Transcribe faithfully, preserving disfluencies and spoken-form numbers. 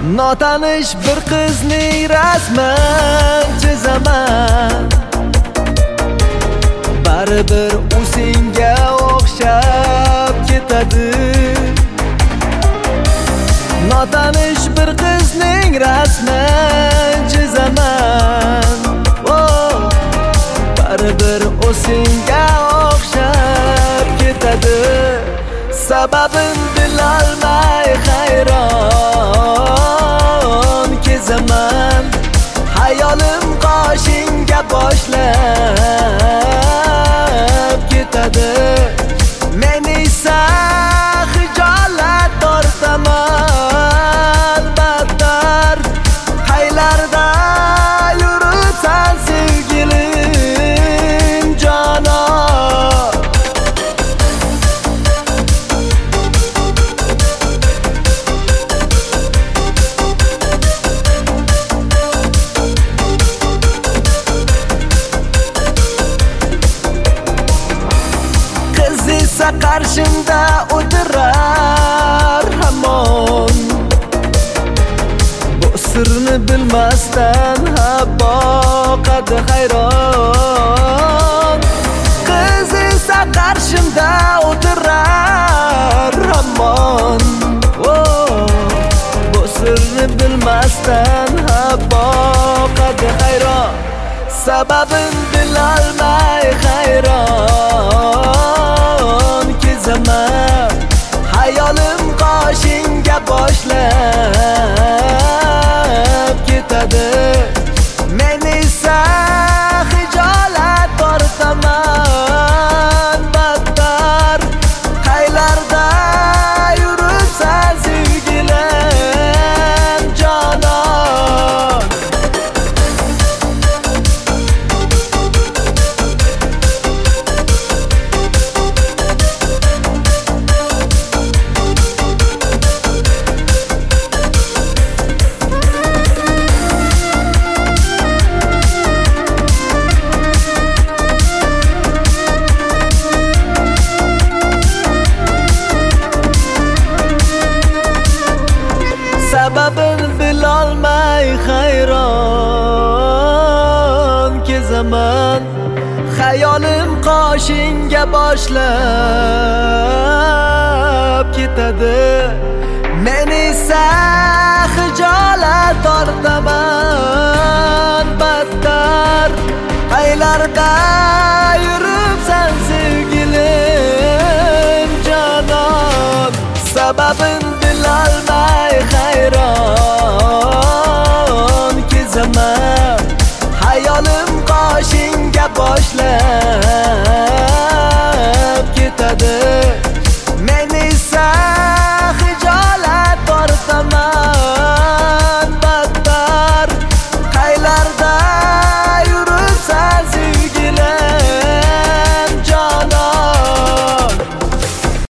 Notanish bir qizning rasman chizaman, baribir u senga o'xshab ketadi. Notanish bir qizning rasman chizaman, oh, baribir u senga o'xshab ketadi. Sababin bilolmay hayron kezaman, hayolim qoshingga boshlab ketadi. Men esa xijolat tortaman battar, qaylarda yuribsan sevgilim jonon. Qarshimda o'tirar hamon, bu sirni bilmasdan ha boqadi hayron. Qiz esa qarshimda o'tirar hamon, oh, bu sirni bilmasdan ha boqadi hayron. Sababin bilolmay hayron kezaman, hayolim qoshingga boshlab ketadi. Men esa xijolat tortaman battar, qaylarda yuribsan sevgilim jonon. Sababin bilolmay hayron kezaman, hayolim qoshingga boshlab ketadi. Men esa